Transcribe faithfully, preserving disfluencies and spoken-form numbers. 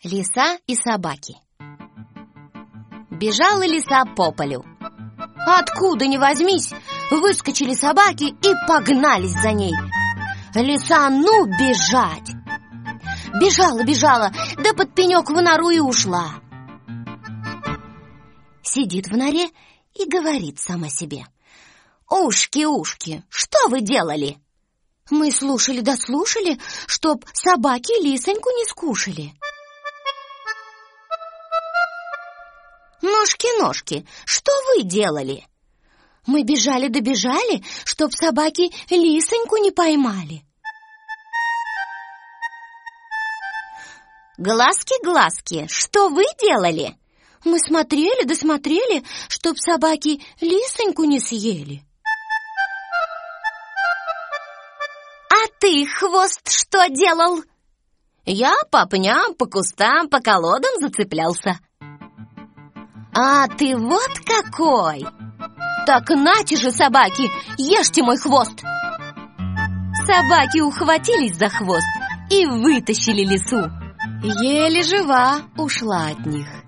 Лиса и собаки. Бежала лиса по полю. Откуда ни возьмись, выскочили собаки и погнались за ней. Лиса, ну, бежать! Бежала, бежала, да под пенек в нору и ушла. Сидит в норе и говорит сама себе: «Ушки, ушки, что вы делали?» Мы слушали да слушали, чтоб собаки лисоньку не скушали. Ножки, ножки, что вы делали? Мы бежали да бежали, чтоб собаки лисоньку не поймали. Глазки, глазки, что вы делали? Мы смотрели да смотрели, чтоб собаки лисоньку не съели. А ты, хвост, что делал? Я по пням, по кустам, по колодам зацеплялся. А ты вот какой! Так нате же, собаки, ешьте мой хвост! Собаки ухватились за хвост и вытащили лису. Еле жива ушла от них.